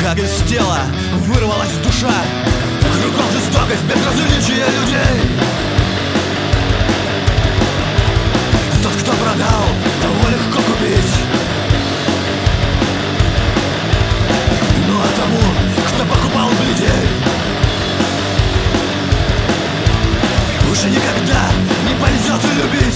Как из тела вырвалась душа, кругом жестокость, безразличие людей. Тот, кто продал, того легко купить. Ну а тому, кто покупал людей, уже никогда не повезет и любить.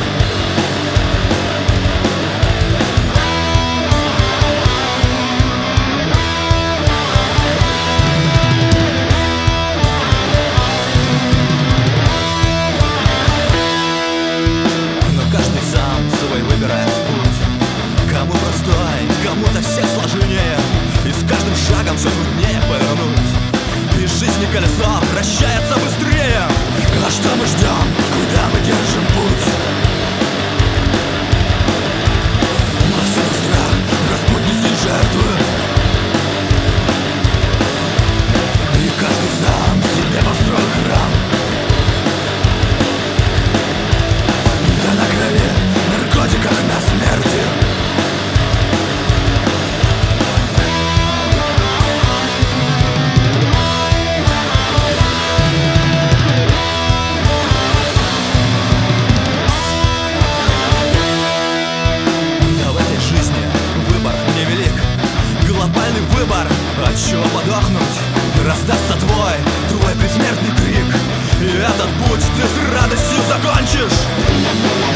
Выбирает путь, кому простой, кому-то всех сложнее, и с каждым шагом все труднее повернуть. И жизни колесо вращается быстрее. А что мы ждем, куда мы держим путь? Но всюду страх, Господь неси жертвы, и каждый сам себе построил храм. Да на крови, наркотиках, на смерти. Да в этой жизни выбор невелик, глобальный выбор, от чего подохнуть. Раздастся твой предсмертный крик, и этот путь ты с радостью закончишь.